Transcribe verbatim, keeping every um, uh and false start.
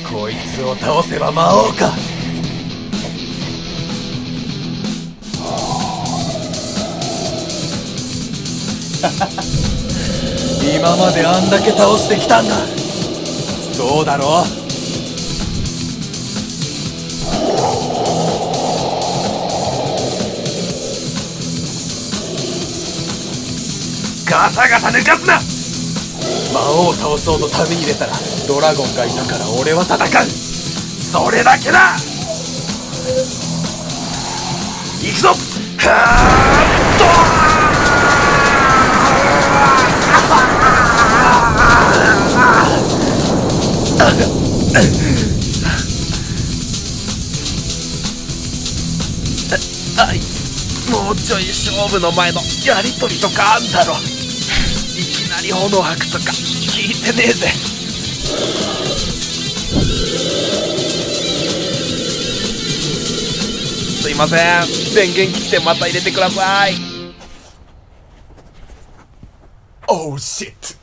こいつを倒せば魔王か。今まであんだけ倒してきたんだ。そうだろ。ガタガタ抜かすな。魔王を倒そうと旅に出たらドラゴンがいたから俺は戦う。それだけだ。行くぞ。はーっとあいつもうちょい勝負の前のやりとりとかあんだろ。いきなり炎吐くとか聞いてねえぜ。すいません、電源切ってまた入れてください。Oh shit